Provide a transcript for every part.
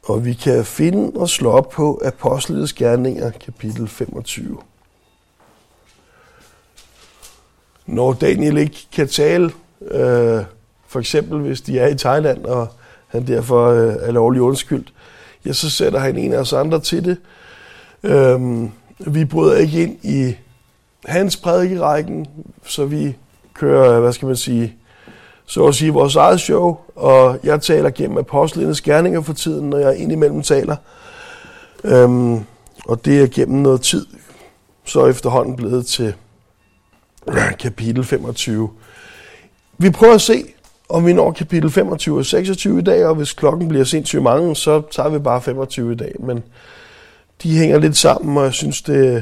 Og vi kan finde og slå op på Apostlenes Gerninger, kapitel 25. Når Daniel ikke kan tale, for eksempel hvis de er i Thailand, og han derfor er lovlig undskyldt, ja, så sætter han en af os andre til det. Vi bryder ikke ind i hans prædikerækken, så vi kører, så at sige vores eget show, og jeg taler gennem Apostlenes Gerninger for tiden, når jeg indimellem taler. Og det er gennem noget tid, så efterhånden blevet til kapitel 25. Vi prøver at se, om vi når kapitel 25 og 26 i dag, og hvis klokken bliver sindssygt mange, så tager vi bare 25 i dag. Men de hænger lidt sammen, og jeg synes, det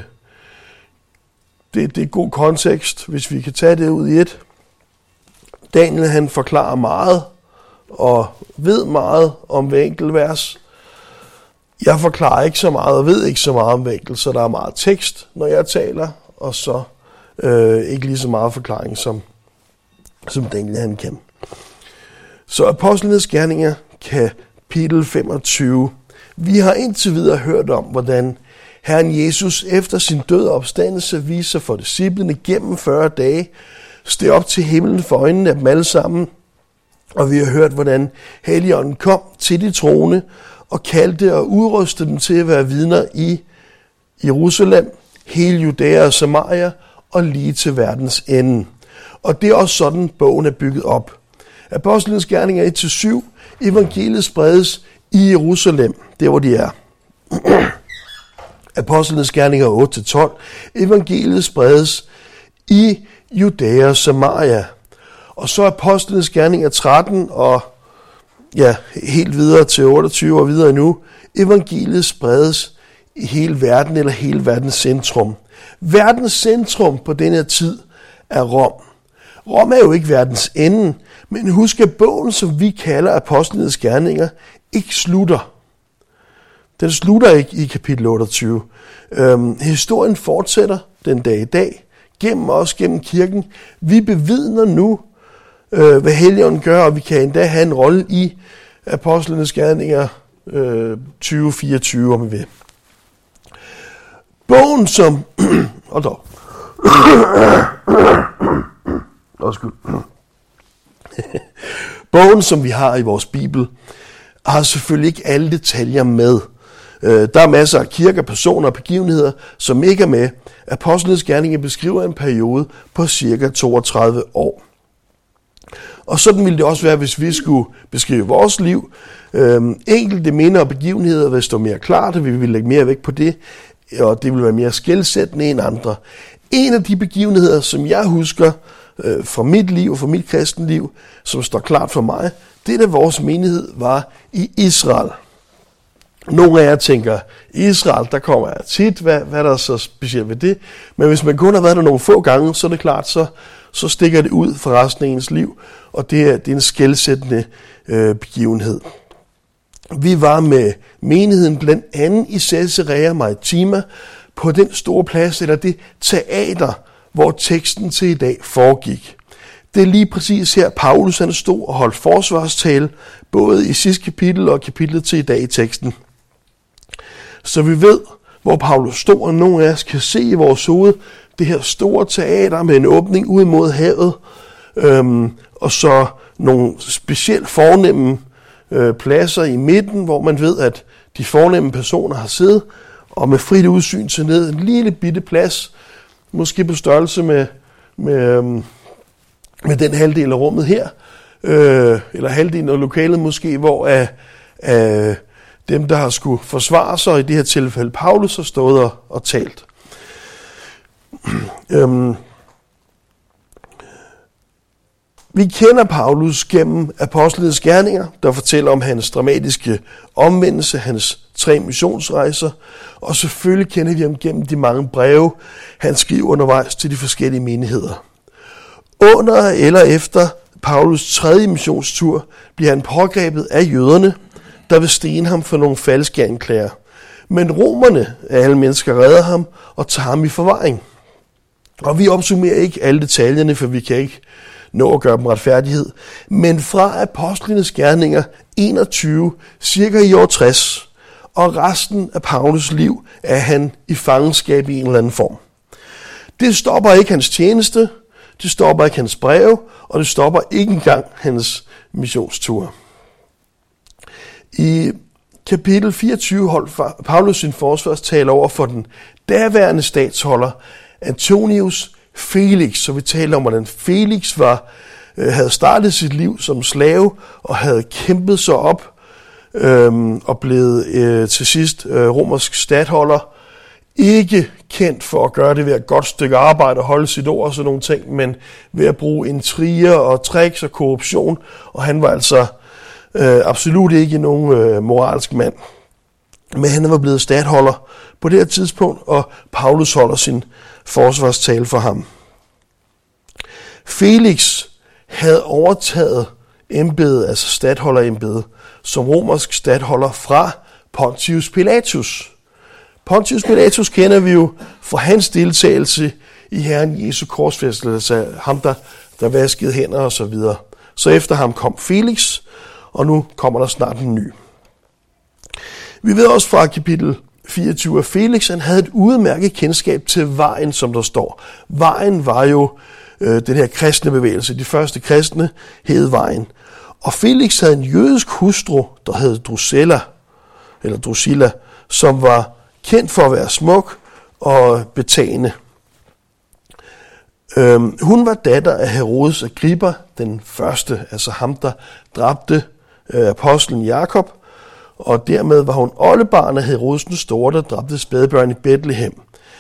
er god kontekst, hvis vi kan tage det ud i et. Daniel, han forklarer meget og ved meget om hver enkelt vers. Jeg forklarer ikke så meget og ved ikke så meget om hver enkelt, så der er meget tekst, når jeg taler, og så ikke lige så meget forklaring, som Daniel han kan. Så Apostlenes Gerninger, kapitel 25. Vi har indtil videre hørt om, hvordan Herren Jesus efter sin død og opstandelse viser for disciplene gennem 40 dage, steg op til himlen for øjnene af dem alle sammen. Og vi har hørt, hvordan Helligånden kom til de troende og kaldte og udrustede dem til at være vidner i Jerusalem, hele Judæa og Samaria og lige til verdens ende. Og det er også sådan, bogen er bygget op. Apostlenes Gerninger 1-7, evangeliet spredes i Jerusalem, der hvor de er. Apostlenes Gerninger 8-12, evangeliet spredes i Judæa og Samaria. Og så Apostlenes Gerninger 13 og helt videre til 28 og videre nu. Evangeliet spredes i hele verden eller hele verdens centrum. Verdens centrum på denne tid er Rom. Rom er jo ikke verdens ende, men husk at bogen, som vi kalder Apostlenes Gerninger, ikke slutter. Den slutter ikke i kapitel 28. Historien fortsætter den dag i dag, gennem kirken. Vi bevidner nu, hvad Helligånden gør, og vi kan endda have en rolle i Apostlenes Gerninger 2024, om vi vil. Bogen, som... Bogen, som vi har i vores Bibel, har selvfølgelig ikke alle detaljer med. Der er masser af kirker, personer og begivenheder, som ikke er med. Apostlenes Gerninger beskriver en periode på cirka 32 år. Og sådan ville det også være, hvis vi skulle beskrive vores liv. Enkelte minder og begivenheder vil stå mere klart, og vi vil lægge mere vægt på det, og det vil være mere skelsættende end andre. En af de begivenheder, som jeg husker fra mit liv og fra mit kristenliv, som står klart for mig, det da vores menighed var i Israel. Nogle af jer tænker, Israel, der kommer jeg tit, hvad er der så specielt ved det? Men hvis man kun har været der nogle få gange, så er det klart, så stikker det ud fra resten af ens liv, og det er en skelsættende begivenhed. Vi var med menigheden blandt andet i Caesarea Maritima på den store plads, eller det teater, hvor teksten til i dag foregik. Det er lige præcis her, Paulus han stod og holdt forsvarstale, både i sidste kapitel og kapitlet til i dag i teksten. Så vi ved, hvor Paulus stod, og nogle af os kan se i vores hoved det her store teater med en åbning ud mod havet, og så nogle specielt fornemme pladser i midten, hvor man ved, at de fornemme personer har siddet, og med frit udsyn til ned, en lille bitte plads, måske på størrelse med den halvdel af rummet her, eller halvdelen af lokalet måske, hvor dem, der har skulle forsvare sig, i det her tilfælde Paulus, har stået og talt. Vi kender Paulus gennem Apostlenes Gerninger, der fortæller om hans dramatiske omvendelse, hans 3 missionsrejser, og selvfølgelig kender vi ham gennem de mange breve, han skriver undervejs til de forskellige menigheder. Under eller efter Paulus 3. missionstur bliver han pågrebet af jøderne, der vil stene ham for nogle falske anklager. Men romerne af alle mennesker redder ham og tager ham i forvaring. Og vi opsummerer ikke alle detaljerne, for vi kan ikke nå at gøre dem retfærdighed. Men fra apostlenes gerninger 21, cirka i år 60, og resten af Paulus liv er han i fangenskab i en eller anden form. Det stopper ikke hans tjeneste, det stopper ikke hans breve, og det stopper ikke engang hans missionstur. I kapitel 24 holdt Paulus sin forsvarstale over for den daværende statsholder Antonius Felix, så vi taler om, hvordan Felix havde startet sit liv som slave og havde kæmpet sig op og blevet til sidst romersk statholder. Ikke kendt for at gøre det ved et godt stykke arbejde og holde sit ord og sådan nogle ting, men ved at bruge intriger og tricks og korruption, og han var altså absolut ikke nogen moralsk mand. Men han var blevet statholder på det her tidspunkt, og Paulus holder sin forsvarstale for ham. Felix havde overtaget embedet, altså statholderembedet, som romersk statholder fra Pontius Pilatus. Pontius Pilatus kender vi jo fra hans deltagelse i Herren Jesu korsfæstelse, altså ham, der vaskede hænder og så videre. Så efter ham kom Felix, og nu kommer der snart en ny. Vi ved også fra kapitel 24, at Felix han havde et udmærket kendskab til vejen, som der står. Vejen var jo den her kristne bevægelse. De første kristne hed vejen. Og Felix havde en jødisk hustru, der hed Drusilla, som var kendt for at være smuk og betagende. Hun var datter af Herodes Agrippa, den første, altså ham, der dræbte apostlen Jakob, og dermed var hun oldebarn af Herodes den store, der dræbte spædbørn i Bethlehem.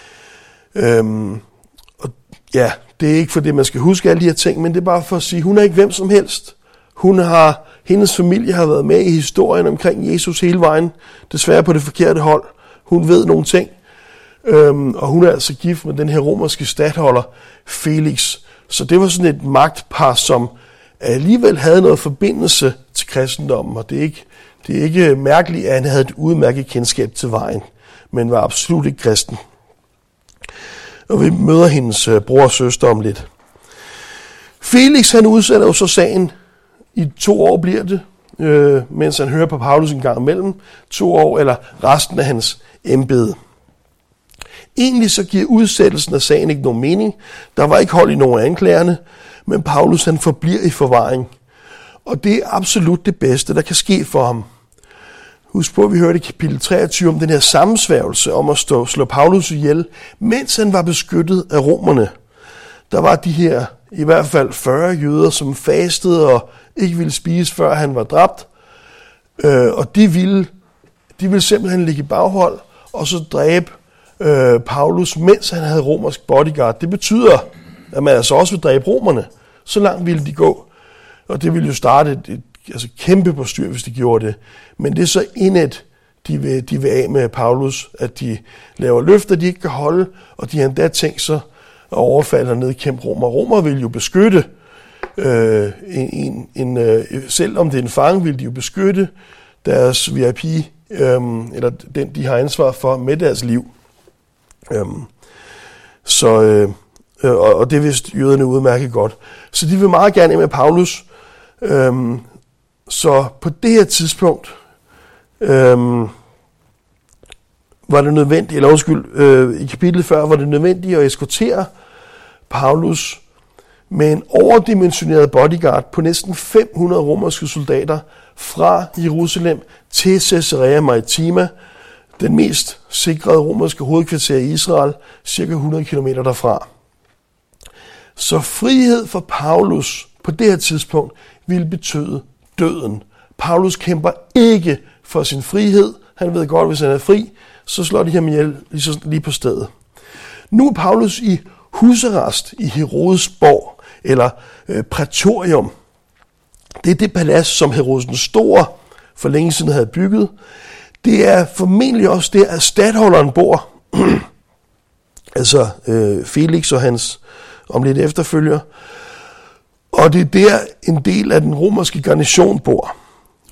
Og ja, det er ikke for det, man skal huske alle de her ting, men det er bare for at sige, hun er ikke hvem som helst. Hendes familie har været med i historien omkring Jesus hele vejen, desværre på det forkerte hold. Hun ved nogle ting, og hun er altså gift med den her romerske statholder Felix. Så det var sådan et magtpar, som alligevel havde noget forbindelse til kristendommen, og det er ikke mærkeligt, at han havde et udmærket kendskab til vejen, men var absolut ikke kristen. Og vi møder hendes bror og søster om lidt. Felix han udsætter jo så sagen, i 2 år bliver det, mens han hører på Paulus en gang imellem, 2 år eller resten af hans embede. Egentlig så giver udsættelsen af sagen ikke nogen mening. Der var ikke hold i nogen af anklagerne, men Paulus han forbliver i forvaring. Og det er absolut det bedste, der kan ske for ham. Husk på, at vi hørte i kapitel 23 om den her sammensværgelse om at slå Paulus ihjel, mens han var beskyttet af romerne. Der var de her i hvert fald 40 jøder, som fastede og ikke ville spise, før han var dræbt. Og de ville simpelthen ligge i baghold og så dræbe Paulus, mens han havde romersk bodyguard. Det betyder, at man altså også vil dræbe romerne. Så langt ville de gå. Og det ville jo starte et kæmpe postyr, hvis de gjorde det. Men det er så indet, de vil af med Paulus, at de laver løfter, de ikke kan holde, og de har endda tænkt sig at overfalde og nedkæmpe romer. Romer vil jo beskytte, selvom det er en fange, vil de jo beskytte deres VIP, eller den, de har ansvar for med deres liv. Og det vidste jøderne udmærket godt. Så de vil meget gerne med Paulus. Så på det her tidspunkt var det nødvendigt, i kapitlet før var det nødvendigt at eskortere Paulus med en overdimensioneret bodyguard på næsten 500 romerske soldater fra Jerusalem til Caesarea Maritima, den mest sikrede romerske hovedkvarter i Israel, cirka 100 km derfra. Så frihed for Paulus på det her tidspunkt ville betyde døden. Paulus kæmper ikke for sin frihed. Han ved godt, hvis han er fri, så slår de ham ihjel lige på stedet. Nu er Paulus i husarrest i Herodes borg, eller prætorium. Det er det palads, som Herodes den store for længe siden havde bygget. Det er formentlig også der, at statholderen bor. Altså Felix og hans om lidt efterfølger. Og det er der, en del af den romerske garnison bor.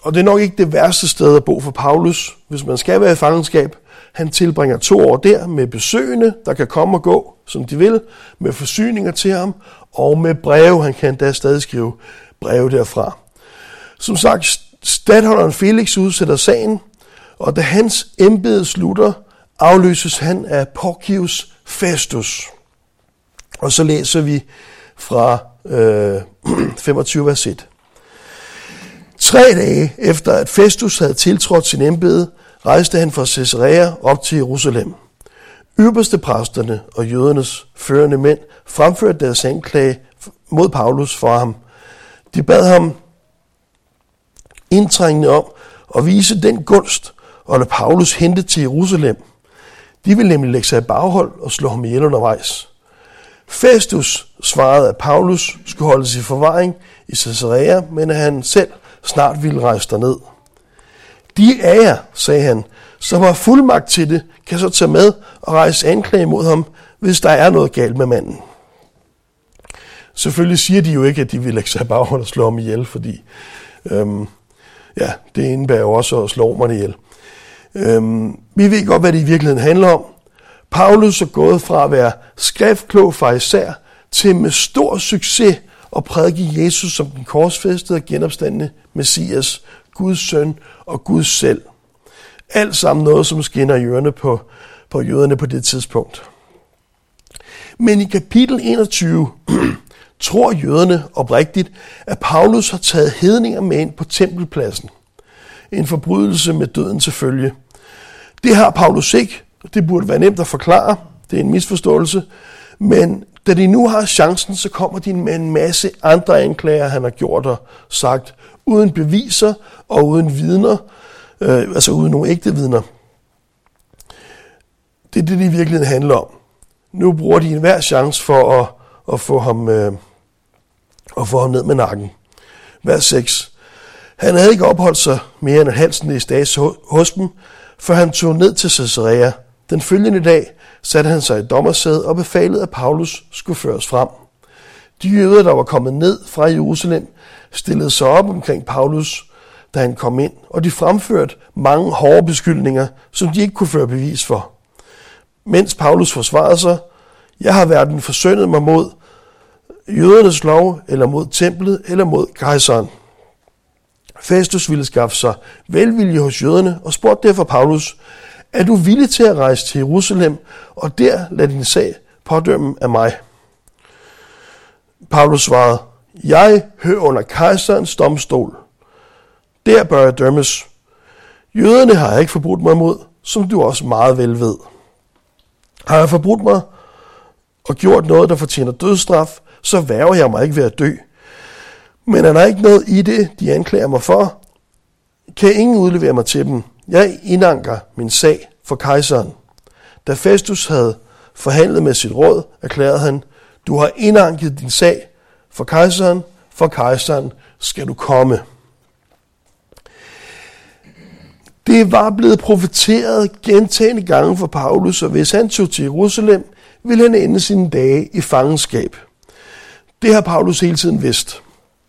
Og det er nok ikke det værste sted at bo for Paulus, hvis man skal være i fangenskab. Han tilbringer 2 år der med besøgende, der kan komme og gå, som de vil, med forsyninger til ham, og med breve. Han kan endda stadig skrive breve derfra. Som sagt, statholderen Felix udsætter sagen, og da hans embede slutter, afløses han af Porcius Festus. Og så læser vi fra 25 vers 1. 3 dage efter at Festus havde tiltrådt sin embede, rejste han fra Caesarea op til Jerusalem. Øverste præsterne og jødernes førende mænd fremførte deres anklage mod Paulus for ham. De bad ham indtrængende om at vise den gunst og lade Paulus hente til Jerusalem. De ville nemlig lægge sig i baghold og slå ham ihjel undervejs. Festus svarede, at Paulus skulle holdes i forvaring i Caesarea, men at han selv snart ville rejse derned. De af jer, sagde han, som har fuldmagt til det, kan så tage med og rejse anklage mod ham, hvis der er noget galt med manden. Selvfølgelig siger de jo ikke, at de vil lægge sig i baghold og slå ham ihjel, fordi det indebærer jo også at slå romerne ihjel. Vi ved godt, hvad det i virkeligheden handler om. Paulus er gået fra at være skriftklog farisæer til med stor succes at prædike Jesus som den korsfæstede og genopstandne Messias, Guds søn og Guds selv. Alt sammen noget, som skinner i ørerne på jøderne på det tidspunkt. Men i kapitel 21 tror jøderne oprigtigt, at Paulus har taget hedninger med ind på tempelpladsen. En forbrydelse med døden til følge. Det har Paulus ikke. Det burde være nemt at forklare. Det er en misforståelse. Men da de nu har chancen, så kommer de med en masse andre anklager, han har gjort og sagt, uden beviser og uden vidner, altså uden nogle ægte vidner. Det er det, det i virkeligheden handler om. Nu bruger de enhver chance for at få ham ned med nakken. Vers 6. Han havde ikke opholdt sig mere end en halv snes dage hos dem, før han tog ned til Caesarea. Den følgende dag satte han sig i dommersædet og befalede, at Paulus skulle føres frem. De jøder, der var kommet ned fra Jerusalem, stillede sig op omkring Paulus, da han kom ind, og de fremførte mange hårde beskyldninger, som de ikke kunne føre bevis for. Mens Paulus forsvarede sig, jeg har hverken forsøndet mig mod jødernes lov, eller mod templet, eller mod kejseren. Festus ville skaffe sig velvilje hos jøderne og spurgte derfor Paulus, er du villig til at rejse til Jerusalem og der lade din sag pådømme af mig? Paulus svarede, jeg hører under kejserens domstol. Der bør jeg dømmes. Jøderne har jeg ikke forbrudt mig imod, som du også meget vel ved. Har jeg forbrudt mig og gjort noget, der fortjener dødsstraf, så værger jeg mig ikke ved at dø. Men er der ikke noget i det, de anklager mig for, kan ingen udlevere mig til dem. Jeg indanker min sag for kejseren. Da Festus havde forhandlet med sit råd, erklærede han, du har indanket din sag for kejseren skal du komme. Det var blevet profeteret gentagne gange for Paulus, og hvis han tog til Jerusalem, ville han ende sine dage i fangenskab. Det har Paulus hele tiden vidst.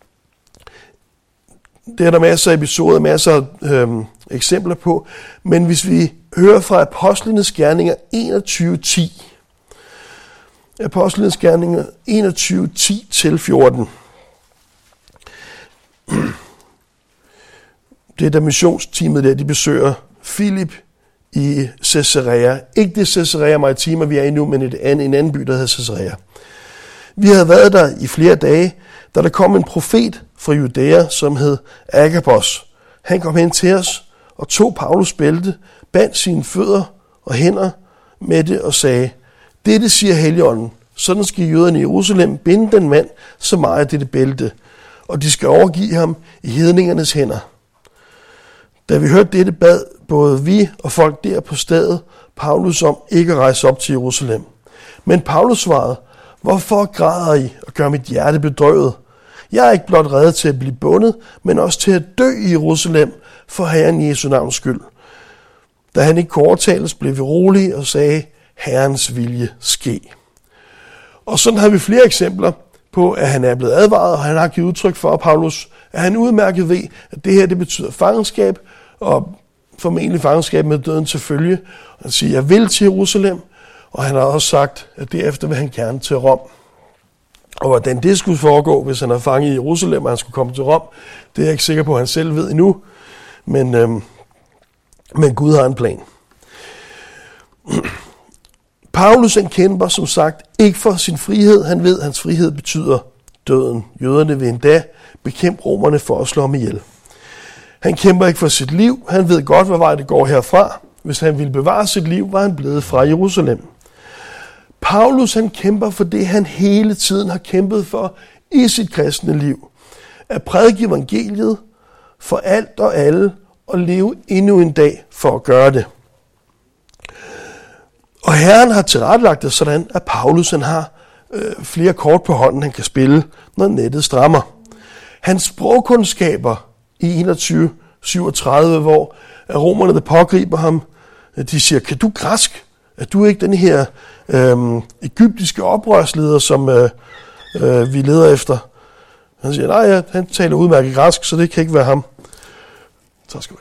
Det er der masser af episoder, masser af eksempler på. Men hvis vi hører fra Apostlenes Gerninger 21:10. Apostlenes Gerninger 21:10-14. Det er da missionsteamet der, de besøger Filip i Caesarea. Ikke det Caesarea Maritima, vi er i nu, men en anden by, der hedder Caesarea. Vi havde været der i flere dage, da der kom en profet fra Judæa, som hed Agabos. Han kom hen til os og tog Paulus bælte, bandt sine fødder og hænder med det og sagde, dette siger Helligånden, sådan skal jøderne i Jerusalem binde den mand, som ejer dette bælte, og de skal overgive ham i hedningernes hænder. Da vi hørte dette, bad både vi og folk der på stedet Paulus om ikke at rejse op til Jerusalem. Men Paulus svarede, hvorfor græder I og gør mit hjerte bedrøvet? Jeg er ikke blot reddet til at blive bundet, men også til at dø i Jerusalem for Herren Jesu navns skyld. Da han ikke kunne overtales, blev vi rolige og sagde, Herrens vilje ske. Og sådan har vi flere eksempler på, at han er blevet advaret, og han har givet udtryk for, Paulus, at han udmærket ved, at det her det betyder fangenskab, og formentlig fangenskab med døden til følge. Han siger, jeg vil til Jerusalem, og han har også sagt, at derefter vil han gerne til Rom. Og hvordan det skulle foregå, hvis han er fanget i Jerusalem, og han skulle komme til Rom, det er jeg ikke sikker på, at han selv ved endnu. Men Gud har en plan. Paulus han kæmper som sagt ikke for sin frihed. Han ved, at hans frihed betyder døden. Jøderne vil endda bekæmpe romerne for at slå ham ihjel. Han kæmper ikke for sit liv. Han ved godt, hvad vej det går herfra. Hvis han ville bevare sit liv, var han blevet fra Jerusalem. Paulus han kæmper for det, han hele tiden har kæmpet for i sit kristne liv. At prædike evangeliet for alt og alle, og leve endnu en dag for at gøre det. Og Herren har tilrettelagt det sådan, at Paulus han har flere kort på hånden, han kan spille, når nettet strammer. Hans sprogkundskaber i 21:37, hvor romerne, der pågriber ham, de siger, kan du græsk? Er du ikke den her egyptiske oprørsleder, som vi leder efter? Han siger, nej, han taler udmærket græsk, så det kan ikke være ham. Så skal vi.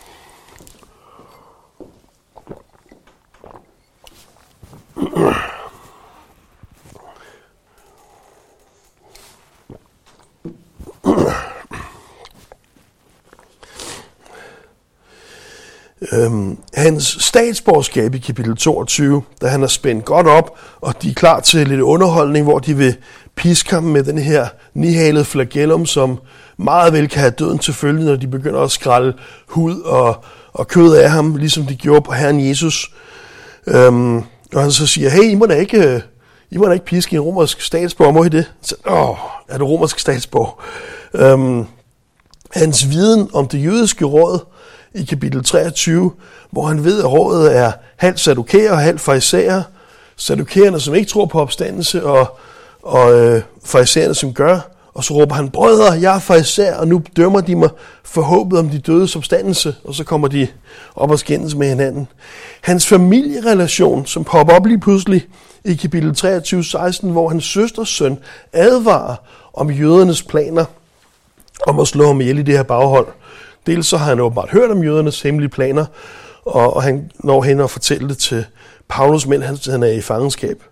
Hans statsborgerskab i kapitel 22, da han er spændt godt op, og de er klar til lidt underholdning, hvor de vil piske ham med den her nihalede flagellum, som meget vel kan have døden til følge, når de begynder at skrælle hud og kød af ham, ligesom de gjorde på Herren Jesus. Og han så siger, hey, I må da ikke piske en romersk statsborger, må I det? Så, er du romersk statsborger? Hans viden om det jødiske råd i kapitel 23, hvor han ved, at rådet er halvt saddukerer og halvt farisæer. Saddukæerne, som ikke tror på opstandelse, og farisæerne, som gør. Og så råber han, brødre, jeg er farisæer, og nu dømmer de mig for håbet om de dødes opstandelse. Og så kommer de op og skændes med hinanden. Hans familierelation, som popper op lige pludselig i kapitel 23:16, hvor hans søsters søn advarer om jødernes planer om at slå ham ihjel i det her baghold. Dels så har han åbenbart hørt om jødernes hemmelige planer, og han når hen og fortæller det til Paulus, mens han er i fangenskab.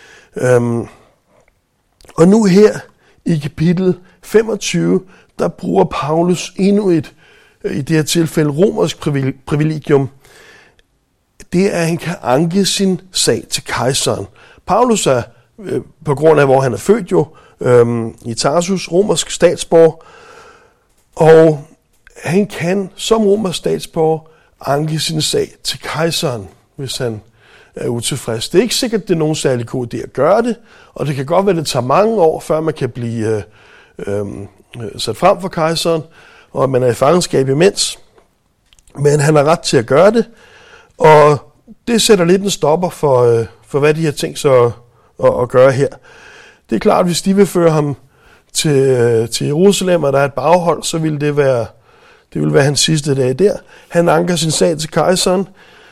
Og nu her i kapitel 25, der bruger Paulus endnu et, i det her tilfælde, romersk privilegium. Det er, at han kan anke sin sag til kejseren. Paulus er, på grund af, hvor han er født jo, i Tarsus, romersk statsborger, og han kan som romersk statsborger anke sin sag til kejseren, hvis han er utilfreds. Det er ikke sikkert, det er nogen særlig god idé at gøre det, og det kan godt være, at det tager mange år, før man kan blive sat frem for kejseren, og at man er i fangenskab imens. Men han har ret til at gøre det, og det sætter lidt en stopper for hvad de har tænkt sig at gøre her. Det er klart, at hvis de vil føre ham til Jerusalem, og der er et baghold, så vil det vil være hans sidste dag der. Han anker sin sag til kejseren,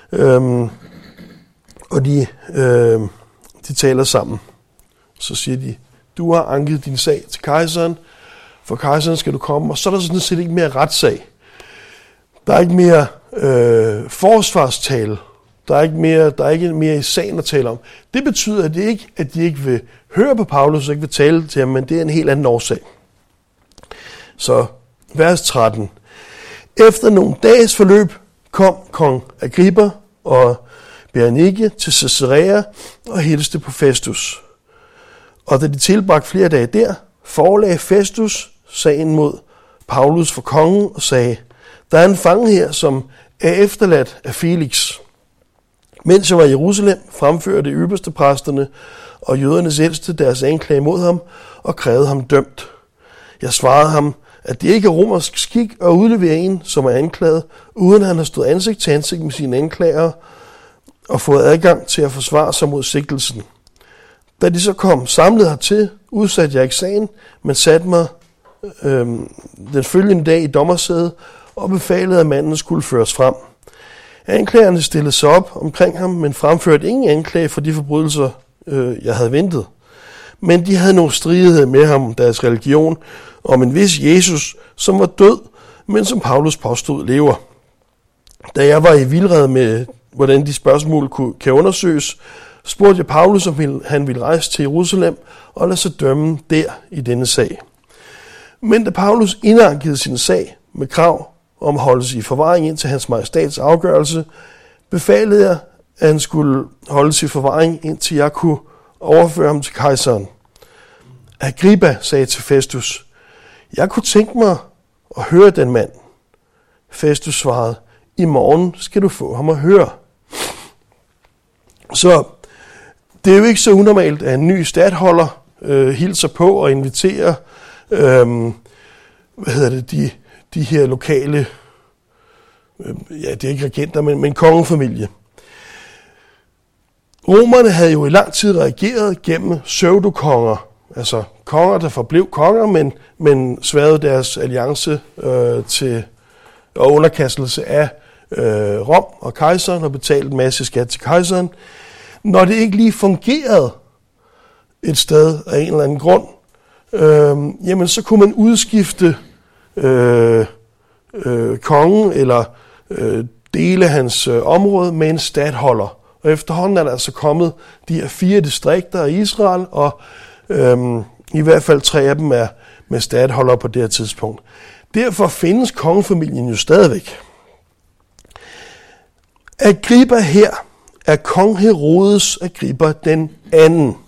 og de taler sammen. Så siger de, du har anket din sag til kejseren, for kejseren skal du komme, og så er der sådan set ikke mere retssag. Der er ikke mere forsvarstale. Der er ikke mere i sagen at tale om. Det betyder at de ikke vil høre på Paulus og ikke vil tale til ham, men det er en helt anden årsag. Så vers 13. Efter nogle dages forløb kom kong Agrippa og Berenike til Caesarea og hilste på Festus. Og da de tilbragte flere dage der, forelagde Festus sagen mod Paulus for kongen og sagde, der er en fange her, som er efterladt af Felix. Mens jeg var i Jerusalem, fremførte ypperste præsterne og jødernes ældste deres anklage mod ham og krævede ham dømt. Jeg svarede ham, at det ikke er romersk skik at udlevere en, som er anklaget, uden han har stået ansigt til ansigt med sine anklager og fået adgang til at forsvare sig mod sigtelsen. Da de så kom samlet hertil, udsatte jeg ikke sagen, men satte mig den følgende dag i dommersædet og befalede, at manden skulle føres frem. Anklagerne stillede sig op omkring ham, men fremførte ingen anklage for de forbrydelser, jeg havde ventet. men de havde nogle stridigheder med ham, deres religion, om en vis Jesus, som var død, men som Paulus påstod lever. Da jeg var i vildrede med, hvordan de spørgsmål kan undersøges, spurgte jeg Paulus, om han ville rejse til Jerusalem og lade sig dømme der i denne sag. Men da Paulus indankede sin sag med krav om at holdes i forvaring indtil hans majestats afgørelse, befalede jeg, at han skulle holdes i forvaring, indtil jeg kunne overføre ham til kejseren. Agrippa sagde til Festus, jeg kunne tænke mig at høre den mand. Festus svarede, i morgen skal du få ham at høre. Så det er jo ikke så unormalt, at en ny statholder hilser på og inviterer de her lokale, det er ikke regenter, men kongefamilie. Romerne havde jo i lang tid reageret gennem pseudokonger, altså konger, der forblev konger, men sværede deres alliance til og underkastelse af Rom og kejseren og betalte en masse skat til kejseren. Når det ikke lige fungerede et sted af en eller anden grund, jamen så kunne man udskifte kongen eller dele af hans område med en statholder. Og efterhånden er der altså kommet de her 4 distrikter af Israel, og i hvert fald 3 af dem er med statholdere på det her tidspunkt. Derfor findes kongefamilien jo stadigvæk. Agrippa her er kong Herodes Agrippa den anden.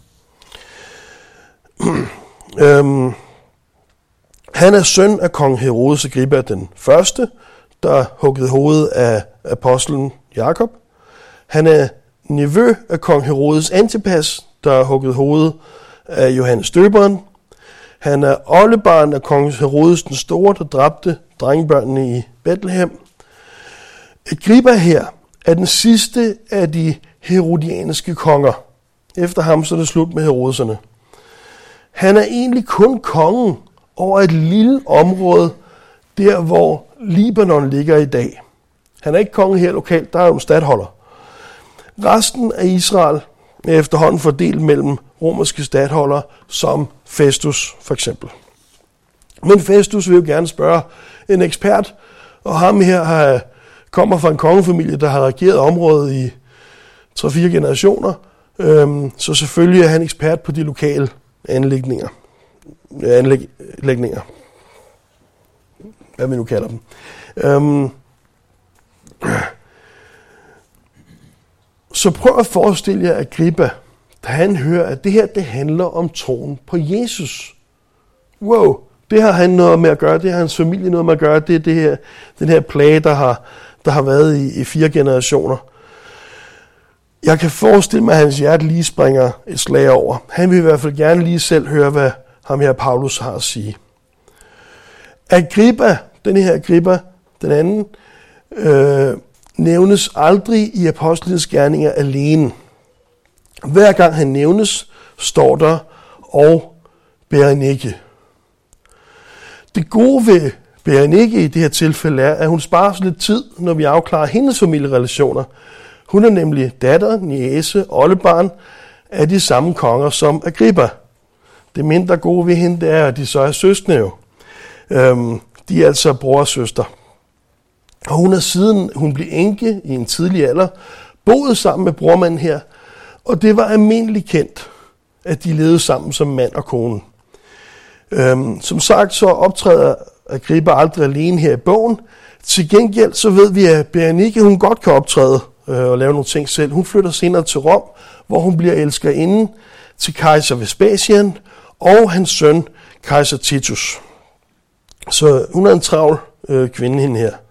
Han er søn af kong Herodes Agrippa den første, der huggede hovedet af apostlen Jakob. Han er nevø af kong Herodes Antipas, der huggede hovedet af Johannes Døberen. Han er oldebarn af kong Herodes den Store, der dræbte drengebørnene i Bethlehem. Agrippa her er den sidste af de herodianske konger. Efter ham så er det slut med Herodeserne. Han er egentlig kun kongen over et lille område, der hvor Libanon ligger i dag. Han er ikke konge her lokalt, der er jo en statholder. Resten af Israel er efterhånden fordelt mellem romerske statholdere som Festus for eksempel. Men Festus vil jo gerne spørge en ekspert, og ham her kommer fra en kongefamilie, der har regeret området i 3-4 generationer, så selvfølgelig er han ekspert på de lokale anlægninger. Hvad vi nu kalder dem. Så prøv at forestille jer Agrippa, da han hører, at det her det handler om troen på Jesus. Wow, det har han noget med at gøre, det har hans familie noget med at gøre, det er den her plage, der har været i 4 generationer. Jeg kan forestille mig, at hans hjerte lige springer et slag over. Han vil i hvert fald gerne lige selv høre, hvad ham her Paulus har at sige. Agrippa, den her Agrippa, den anden, nævnes aldrig i apostlenes gerninger alene. Hver gang han nævnes, står der og Berenike. Det gode ved Berenike i det her tilfælde er, at hun sparer så lidt tid, når vi afklarer hendes familierelationer. Hun er nemlig datter, niece, oldebarn af de samme konger som Agrippa. Det mindre gode ved hende, det er, at de så er søskende jo. De er altså bror og søster. Og hun er siden hun blev enke i en tidlig alder, boet sammen med brormanden her, og det var almindeligt kendt, at de levede sammen som mand og kone. Som sagt, så optræder Agrippa aldrig alene her i bogen. Til gengæld så ved vi, at Berenike, hun godt kan optræde og lave nogle ting selv. Hun flytter senere til Rom, hvor hun bliver elskerinde til kejser Vespasian og hans søn, kejser Titus. Så hun er en travl kvinde, hende her.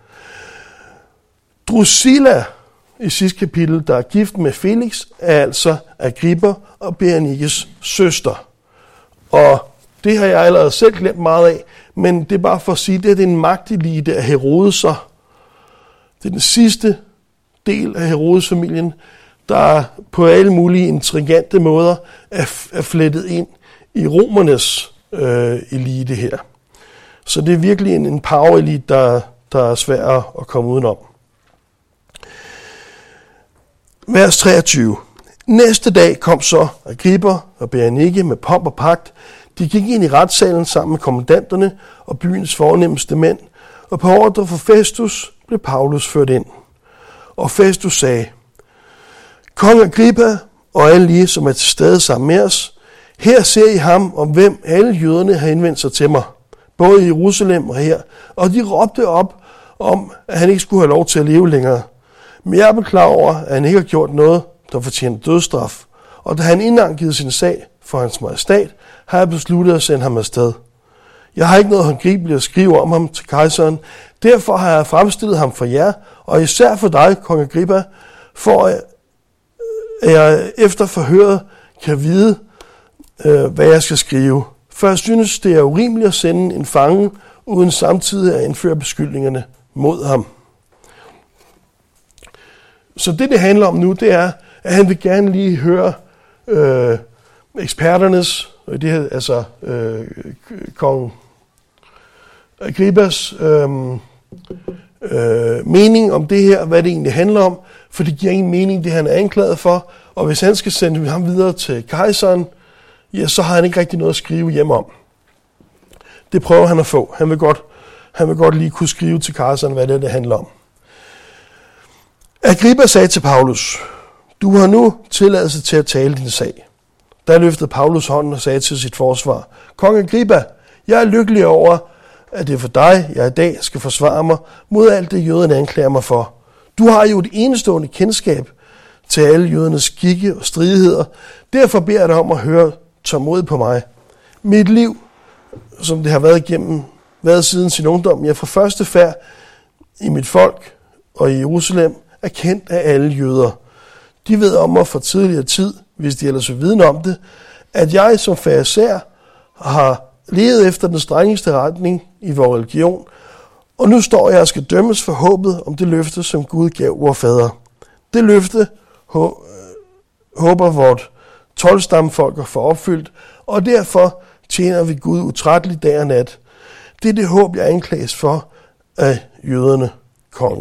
Drusilla i sidste kapitel, der er gift med Felix, er altså Agrippa og Berenikes søster. Og det har jeg allerede selv glemt meget af, men det er bare for at sige, at det er en magtelite af Herodeser. Det er den sidste del af Herodes-familien, der på alle mulige intrigante måder er flettet ind i romernes elite her. Så det er virkelig en power-elite, der er svær at komme udenom. Vers 23. Næste dag kom så Agrippa og Berenike med pomp og pragt. De gik ind i retssalen sammen med kommandanterne og byens fornemmeste mænd, og på ordre fra Festus blev Paulus ført ind. Og Festus sagde: Kong Agrippa og alle I, som er til stede sammen med os, her ser I ham, om hvem alle jøderne har indvendt sig til mig, både i Jerusalem og her, og de råbte op om, at han ikke skulle have lov til at leve længere. Men jeg er klar over, at han ikke har gjort noget, der fortjener dødsstraf, og da han indankede sin sag for hans majestat, har jeg besluttet at sende ham afsted. Jeg har ikke noget håndgribeligt at skrive om ham til kejseren, derfor har jeg fremstillet ham for jer, og især for dig, kong Agrippa, for at jeg efter forhøret kan vide, hvad jeg skal skrive. For jeg synes, det er urimeligt at sende en fange, uden samtidig at indføre beskyldningerne mod ham. Så det handler om nu, det er, at han vil gerne lige høre eksperternes, det her, altså kong Agrippas mening om det her, hvad det egentlig handler om, for det giver ingen mening, det han er anklaget for, og hvis han skal sende ham videre til kejseren, ja, så har han ikke rigtig noget at skrive hjem om. Det prøver han at få. Han vil godt lige kunne skrive til kejseren, hvad det handler om. Agrippa sagde til Paulus: Du har nu tilladelse til at tale din sag. Der løftede Paulus hånden og sagde til sit forsvar: Kong Agrippa, jeg er lykkelig over, at det er for dig, jeg i dag skal forsvare mig mod alt det, jøderne anklager mig for. Du har jo et enestående kendskab til alle jødernes skikke og stridigheder. Derfor beder jeg dig om at høre tålmodigt på mig. Mit liv, som det har været siden sin ungdom, jeg fra første færd i mit folk og i Jerusalem, er kendt af alle jøder. De ved om mig fra tidligere tid, hvis de ellers vil vide om det, at jeg som farisæer har levet efter den strengeste retning i vores religion, og nu står jeg og skal dømmes for håbet om det løfte, som Gud gav vor fader. Det løfte håber vort 12-stammefolk at få opfyldt, og derfor tjener vi Gud utrætteligt dag og nat. Det er det håb, jeg anklages for af jøderne, konge.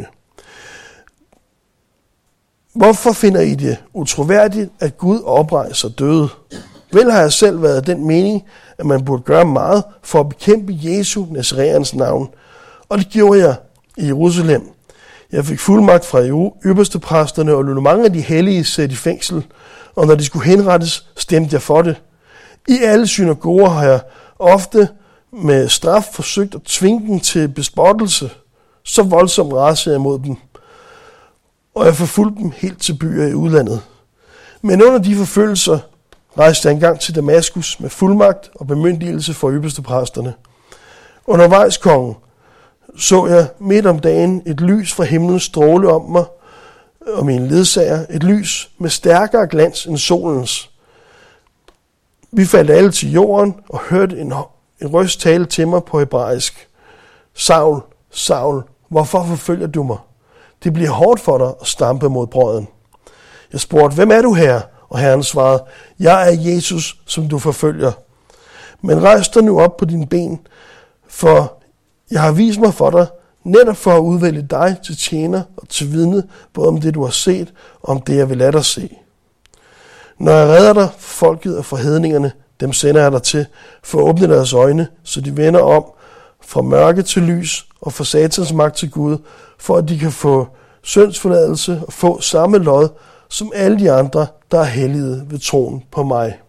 Hvorfor finder I det utroværdigt, at Gud oprejser døde? Vel har jeg selv været af den mening, at man burde gøre meget for at bekæmpe Jesu Nazareans navn. Og det gjorde jeg i Jerusalem. Jeg fik fuldmagt fra øverste præsterne og lod mange af de hellige sætte i fængsel, og når de skulle henrettes, stemte jeg for det. I alle synagoger har jeg ofte med straf forsøgt at tvinge dem til bespottelse. Så voldsomt rasede jeg mod dem, og jeg forfulgte dem helt til byer i udlandet. Men under de forfølgelser rejste jeg engang til Damaskus med fuldmagt og bemyndigelse for øverste præsterne. Undervejs, kongen, så jeg midt om dagen et lys fra himlen stråle om mig og mine ledsager, et lys med stærkere glans end solens. Vi faldt alle til jorden og hørte en røst tale til mig på hebraisk: Saul, Saul, hvorfor forfølger du mig? Det bliver hårdt for dig at stampe mod brøden. Jeg spurgte: Hvem er du, herre? Og Herren svarede: Jeg er Jesus, som du forfølger. Men rejs dig nu op på dine ben, for jeg har vist mig for dig, netop for at udvælge dig til tjener og til vidne, både om det, du har set, og om det, jeg vil lade dig se. Når jeg redder dig for folket og for hedningerne, dem sender jeg dig til, for at åbne deres øjne, så de vender om fra mørke til lys og fra satans magt til Gud, for at de kan få syndsforladelse og få samme lod, som alle de andre, der er hellige ved troen på mig.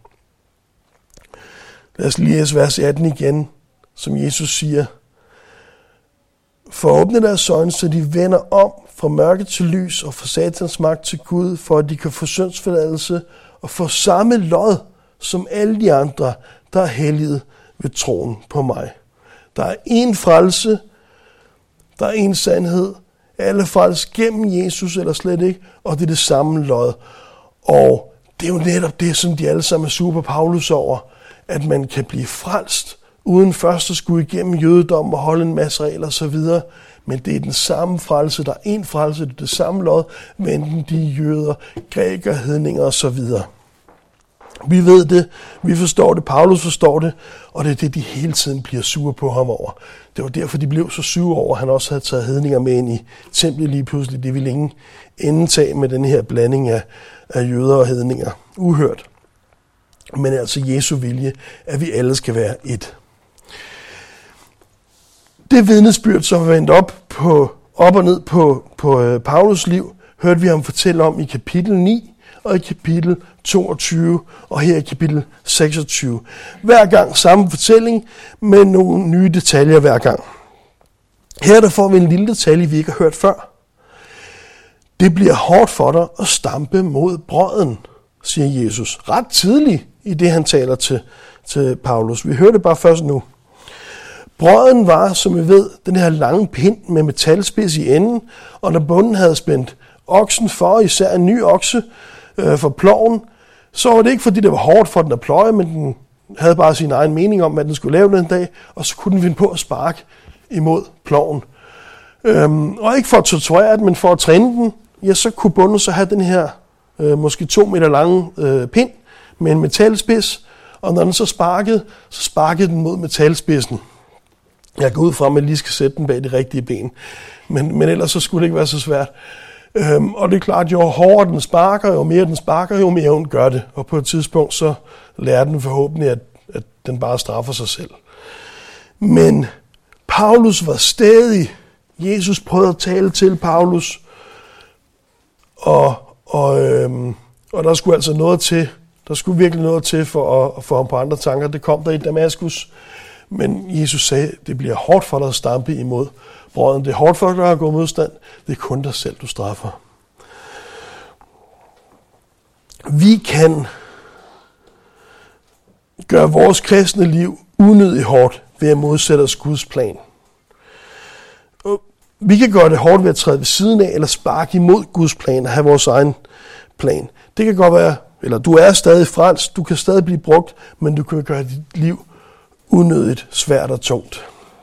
Lad os læse vers 18 igen, som Jesus siger: For at åbne deres øjne, så de vender om fra mørke til lys og fra satans magt til Gud, for at de kan få syndsforladelse og få samme lod, som alle de andre, der er hellige ved troen på mig. Der er én frelse, der er én sandhed, alle frelses gennem Jesus eller slet ikke, og det er det samme lod. Og det er jo netop det, som de alle sammen er super Paulus over, at man kan blive frelst, uden først at skulle igennem jødedom og holde en masse regler osv., men det er den samme frelse, der er én frelse, det er det samme lod, men enten de jøder, grækere, hedninger osv. Vi ved det, vi forstår det, Paulus forstår det, og det er det, de hele tiden bliver sure på ham over. Det var derfor, de blev så sure over, at han også havde taget hedninger med ind i templet lige pludselig. Det ville ingen indtage med den her blanding af jøder og hedninger. Uhørt. Men altså Jesu vilje, at vi alle skal være et. Det vidnesbyrd, som er vendt op og ned på Paulus liv, hørte vi ham fortælle om i kapitel 9 og i kapitel 22 og her i kapitel 26. Hver gang samme fortælling med nogle nye detaljer hver gang. Her der får vi en lille detalje, vi ikke har hørt før. Det bliver hårdt for dig at stampe mod brøden, siger Jesus. Ret tidligt i det, han taler til Paulus. Vi hører det bare først nu. Brøden var, som vi ved, den her lange pind med metalspids i enden, og når bonden havde spændt oksen for, især en ny okse for ploven, så var det ikke fordi det var hårdt for den at pløje, men den havde bare sin egen mening om, hvad den skulle lave den dag, og så kunne den finde på at sparke imod ploven. Og ikke for at torturere den, men for at træne den, ja, så kunne bonden så have den her måske 2 meter lange pind med en metalspids, og når den så sparkede den mod metalspidsen. Jeg går ud fra, at man lige skal sætte den bag det rigtige ben, men ellers så skulle det ikke være så svært. Og det er klart, jo hårdere den sparker, jo mere den sparker, jo mere hun gør det. Og på et tidspunkt så lærer den forhåbentlig, at den bare straffer sig selv. Men Paulus var stædig. Jesus prøvede at tale til Paulus, og der skulle altså noget til. Der skulle virkelig noget til for at få ham på andre tanker. Det kom der i Damaskus. Men Jesus sagde, det bliver hårdt for dig at stampe imod brøden. Det er hårdt for dig at gå modstand. Det er kun dig selv, du straffer. Vi kan gøre vores kristne liv unødigt hårdt ved at modsætte os Guds plan. Vi kan gøre det hårdt ved at træde ved siden af, eller sparke imod Guds plan og have vores egen plan. Det kan godt være, eller du er stadig frelst, du kan stadig blive brugt, men du kan gøre dit liv unødigt svært og tungt.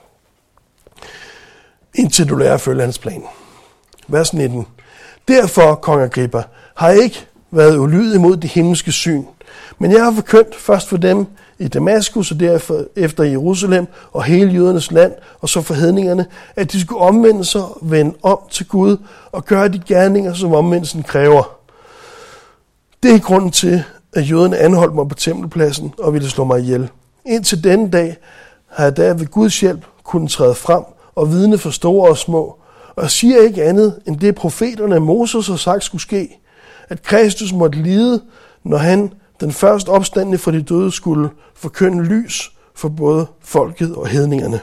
Indtil du lærer at følge hans plan. Vers 19. Derfor, kong Agrippa, har jeg ikke været ulydig mod det himmelske syn, men jeg har forkyndt først for dem i Damaskus og derefter i Jerusalem og hele jødernes land, og så for hedningerne, at de skulle omvende sig og vende om til Gud og gøre de gerninger, som omvendelsen kræver. Det er grunden til, at jøderne anholdt mig på tempelpladsen og ville slå mig ihjel. Indtil denne dag har jeg der ved Guds hjælp kunnet træde frem og vidne for store og små, og jeg siger ikke andet, end det profeterne Moses har sagt skulle ske, at Kristus måtte lide, når han, den første opstandne fra de døde, skulle forkynde lys for både folket og hedningerne.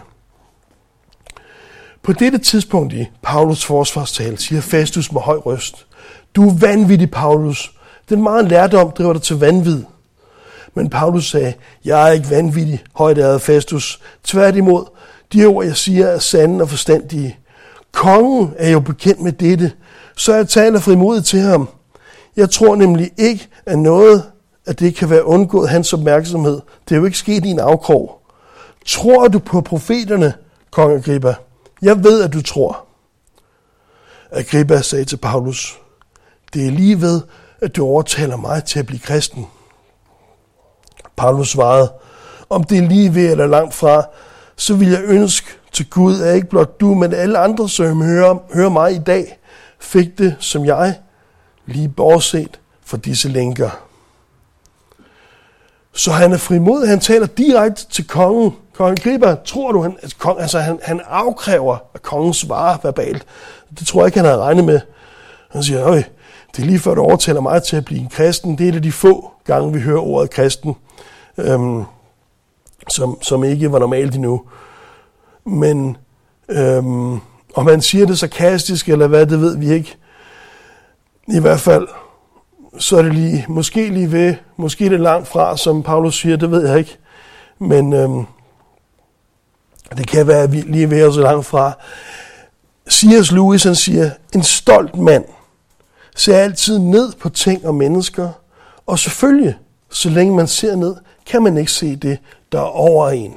På dette tidspunkt i Paulus forsvarstale siger Festus med høj røst, du er vanvittig, Paulus. Den meget lærdom driver dig til vanvid. Men Paulus sagde, jeg er ikke vanvittig, højtærede Festus. Tværtimod, de ord, jeg siger, er sande og forstandige. Kongen er jo bekendt med dette, så jeg taler frimodigt til ham. Jeg tror nemlig ikke, at noget af det kan være undgået hans opmærksomhed. Det er jo ikke sket i en afkrog. Tror du på profeterne, kong Agrippa? Jeg ved, at du tror. Agrippa sagde til Paulus, det er lige ved, at du overtaler mig til at blive kristen. Paulus svarede, om det er lige ved eller langt fra, så vil jeg ønske til Gud, at ikke blot du, men alle andre, som hører mig i dag, fik det som jeg, lige bortset fra disse lænker. Så han er frimodig, han taler direkte til kongen. Kong Agrippa, tror du, han afkræver, at kongen svarer verbalt. Det tror jeg ikke, han havde regnet med. Han siger, det er lige før du overtaler mig til at blive en kristen. Det er de få gange, vi hører ordet kristen, som ikke var normalt endnu. Men om han siger det sarkastisk, eller hvad, det ved vi ikke. I hvert fald, så er det måske lige ved, måske det langt fra, som Paulus siger, det ved jeg ikke. Men det kan være lige ved og så langt fra. C.S. Lewis, han siger, en stolt mand ser altid ned på ting og mennesker, og selvfølgelig, så længe man ser ned, kan man ikke se det, der er over en.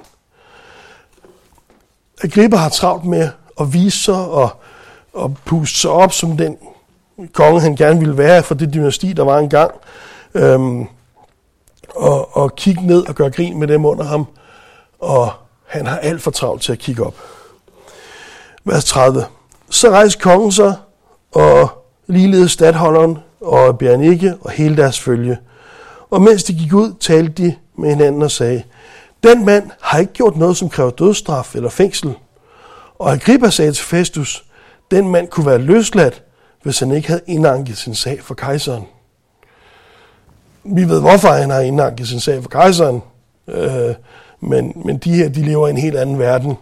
Agrippa har travlt med at vise sig og puste sig op som den konge, han gerne ville være for det dynasti, der var engang. og kigge ned og gøre grin med dem under ham, og han har alt for travlt til at kigge op. Vers 30. Så rejste kongen sig, og ligeledes statholderen og Bernike og hele deres følge. Og mens de gik ud, talte de med hinanden og sagde, den mand har ikke gjort noget, som kræver dødsstraf eller fængsel. Og Agrippa sagde til Festus, den mand kunne være løsladt, hvis han ikke havde indanket sin sag for kejseren. Vi ved, hvorfor han har indanket sin sag for kejseren, men de her, de lever i en helt anden verden,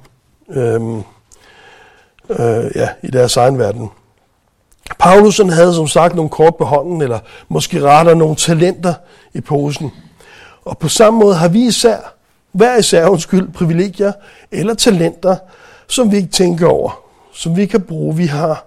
i deres egen verden. Paulus havde som sagt nogle kort på hånden, eller måske rettere nogle talenter i posen. Og på samme måde har vi hver især privilegier eller talenter, som vi ikke tænker over, som vi kan bruge. Vi har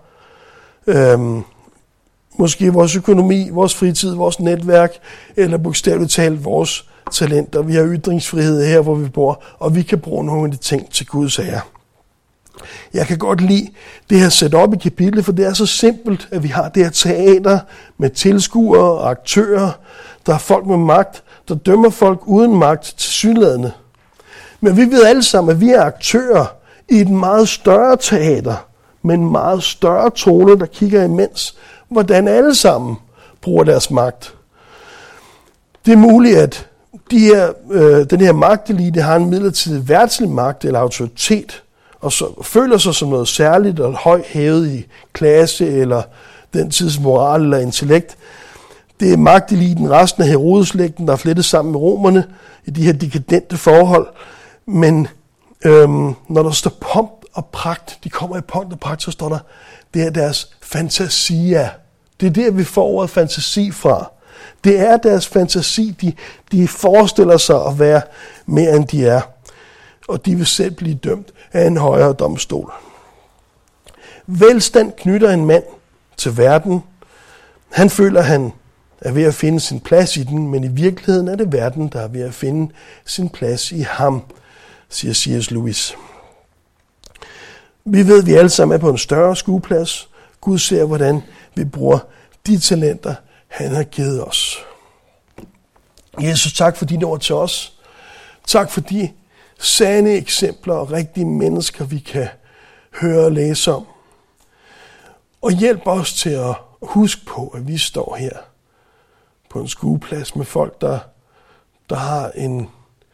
måske vores økonomi, vores fritid, vores netværk, eller bogstaveligt talt vores talenter. Vi har ytringsfrihed her, hvor vi bor, og vi kan bruge nogle af de ting til Guds ære. Jeg kan godt lide det her setup i kapitlet, for det er så simpelt, at vi har det her teater med tilskuere og aktører. Der er folk med magt, der dømmer folk uden magt tilsyneladende. Men vi ved alle sammen, at vi er aktører i et meget større teater, med en meget større tone, der kigger imens, hvordan alle sammen bruger deres magt. Det er muligt, at den her magtelite har en midlertidig verdslig magt eller autoritet, og så føler sig som noget særligt og højt hævet i klasse eller den tids moral eller intellekt. Det er magteliten, resten af Herodeslægten, der er flettet sammen med romerne i de her dekadente forhold. Men når der står pomp og pragt, de kommer i pomp og pragt, så står der, det er deres fantasia. Det er der, vi får ordet fantasi fra. Det er deres fantasi, de forestiller sig at være mere end de er. Og de vil selv blive dømt af en højere domstol. Velstand knytter en mand til verden. Han føler, han er ved at finde sin plads i den, men i virkeligheden er det verden, der er ved at finde sin plads i ham, siger C.S. Lewis. Vi ved, at vi alle sammen er på en større skueplads. Gud ser, hvordan vi bruger de talenter, han har givet os. Jesus, tak for dine ord til os. Tak for de sande eksempler og rigtige mennesker, vi kan høre og læse om. Og hjælp os til at huske på, at vi står her på en skueplads med folk, der har en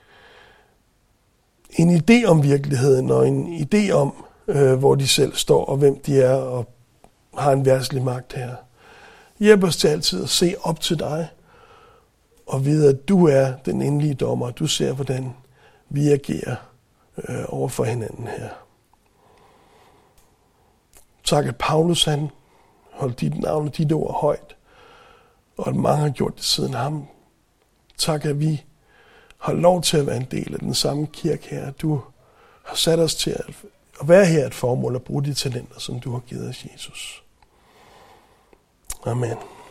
idé om virkeligheden og en idé om, hvor de selv står og hvem de er og har en verdslig magt her. Hjælp os til altid at se op til dig og vide, at du er den endelige dommer. Du ser, hvordan vi agerer over for hinanden her. Tak, at Paulus han holdt dit navn og dit ord højt, og at mange har gjort det siden ham. Tak, at vi har lov til at være en del af den samme kirke her. Du har sat os til at være her et formål at bruge de talenter, som du har givet os, Jesus. Amen.